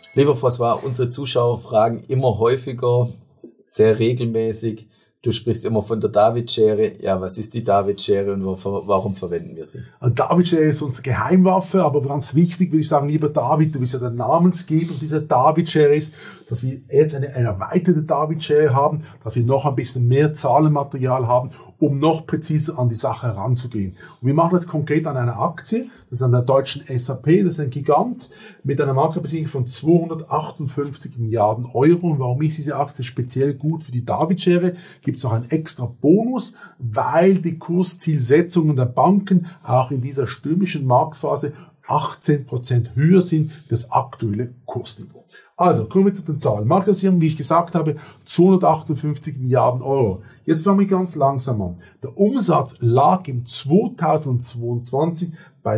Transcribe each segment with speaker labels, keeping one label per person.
Speaker 1: Lieber François, unsere Zuschauer fragen immer häufiger, sehr regelmäßig, du sprichst immer von der David-Schere. Ja, was ist die David-Schere und warum verwenden wir sie?
Speaker 2: David-Schere ist unsere Geheimwaffe, aber ganz wichtig würde ich sagen, lieber David, du bist ja der Namensgeber dieser David-Schere ist, dass wir jetzt eine erweiterte David-Schere haben, dass wir noch ein bisschen mehr Zahlenmaterial haben, um noch präziser an die Sache heranzugehen. Und wir machen das konkret an einer Aktie, das ist an der deutschen SAP, das ist ein Gigant mit einer Marktbesicherung von 258 Milliarden Euro. Und warum ist diese Aktie speziell gut für die David-Schere? Gibt es noch einen extra Bonus, weil die Kurszielsetzungen der Banken auch in dieser stürmischen Marktphase 18% höher sind als das aktuelle Kursniveau. Also, kommen wir zu den Zahlen. Marktkapitalisierung, wie ich gesagt habe, 258 Milliarden Euro. Jetzt fangen wir ganz langsam an. Der Umsatz lag im 2022 bei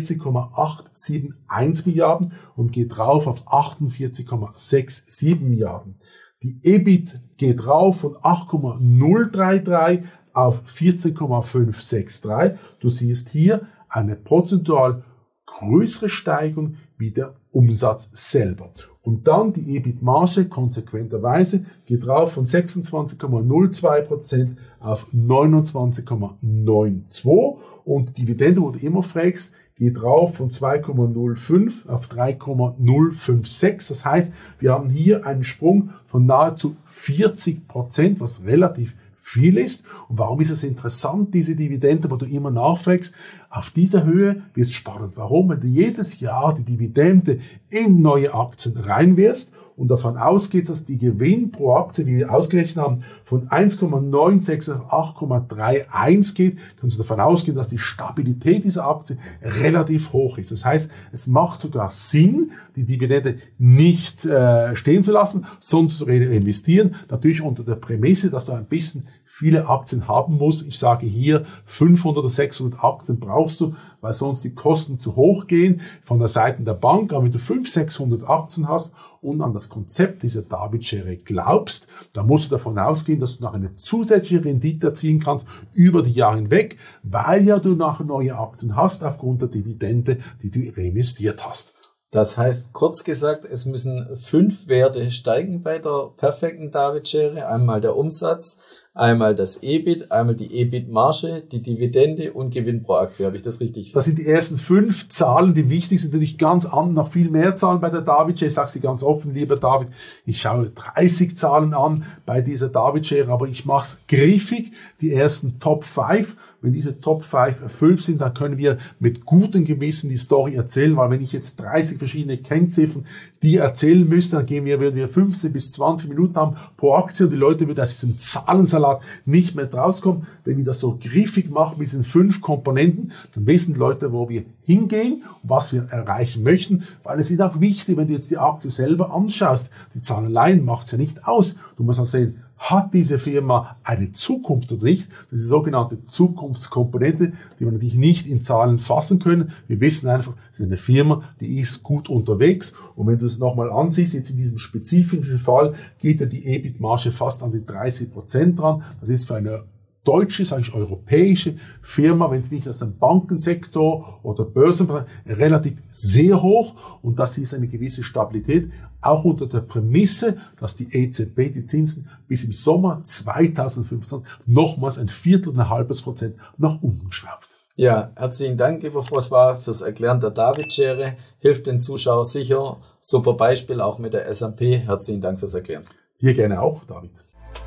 Speaker 2: 30,871 Milliarden und geht rauf auf 48,67 Milliarden. Die EBIT geht rauf von 8,033 auf 14,563. Du siehst hier eine prozentual größere Steigerung wie der Umsatz selber. Und dann die EBIT-Marge konsequenterweise geht rauf von 26,02% auf 29,92%. Und die Dividende, wo du immer fragst, geht rauf von 2,05 auf 3,056. Das heißt, wir haben hier einen Sprung von nahezu 40%, was relativ viel ist. Und warum ist es interessant, diese Dividende, wo du immer nachfragst? Auf dieser Höhe wird es spannend. Warum? Wenn du jedes Jahr die Dividende in neue Aktien reinwirfst und davon ausgehst, dass die Gewinn pro Aktie, wie wir ausgerechnet haben, von 1,96 auf 8,31 geht, kannst du davon ausgehen, dass die Stabilität dieser Aktie relativ hoch ist. Das heißt, es macht sogar Sinn, die Dividende nicht stehen zu lassen, sondern zu reinvestieren. Natürlich unter der Prämisse, dass du ein bisschen viele Aktien haben musst. Ich sage hier 500 oder 600 Aktien brauchst du, weil sonst die Kosten zu hoch gehen von der Seite der Bank. Aber wenn du 500, 600 Aktien hast und an das Konzept dieser David-Schere glaubst, dann musst du davon ausgehen, dass du noch eine zusätzliche Rendite erzielen kannst über die Jahre hinweg, weil ja du nachher neue Aktien hast aufgrund der Dividende, die du reinvestiert hast.
Speaker 1: Das heißt, kurz gesagt, es müssen 5 Werte steigen bei der perfekten David-Schere. Einmal der Umsatz, einmal das EBIT, einmal die EBIT-Marge, die Dividende und Gewinn pro Aktie. Habe ich das richtig?
Speaker 2: Das sind die ersten 5 Zahlen, die wichtig sind. Natürlich ganz an, noch viel mehr Zahlen bei der David-Schere. Ich sage sie ganz offen, lieber David, ich schaue 30 Zahlen an bei dieser David-Schere, aber ich mache es griffig. Die ersten Top 5. Wenn diese Top 5 erfüllt sind, dann können wir mit gutem Gewissen die Story erzählen, weil wenn ich jetzt 30 verschiedene Kennziffern die erzählen müsste, dann würden wir 15 bis 20 Minuten haben pro Aktie und die Leute würden aus diesem Zahlensalat nicht mehr rauskommen. Wenn wir das so griffig machen mit diesen 5 Komponenten, dann wissen die Leute, wo wir hingehen und was wir erreichen möchten, weil es ist auch wichtig, wenn du jetzt die Aktie selber anschaust, die Zahlen allein macht es ja nicht aus. Du musst auch sehen, hat diese Firma eine Zukunft oder nicht? Das ist die sogenannte Zukunftskomponente, die wir natürlich nicht in Zahlen fassen können. Wir wissen einfach, es ist eine Firma, die ist gut unterwegs. Und wenn du es nochmal ansiehst, jetzt in diesem spezifischen Fall geht ja die EBIT-Marge fast an die 30% dran. Das ist für eine deutsche, sage ich europäische Firma, wenn es nicht aus dem Bankensektor oder Börsenbereich, relativ sehr hoch. Und das ist eine gewisse Stabilität, auch unter der Prämisse, dass die EZB die Zinsen bis im Sommer 2015 nochmals 0,25% nach unten schraubt.
Speaker 1: Ja, herzlichen Dank, lieber François, fürs Erklären der David-Schere. Hilft den Zuschauern sicher. Super Beispiel auch mit der S&P. Herzlichen Dank fürs Erklären.
Speaker 2: Dir gerne auch, David.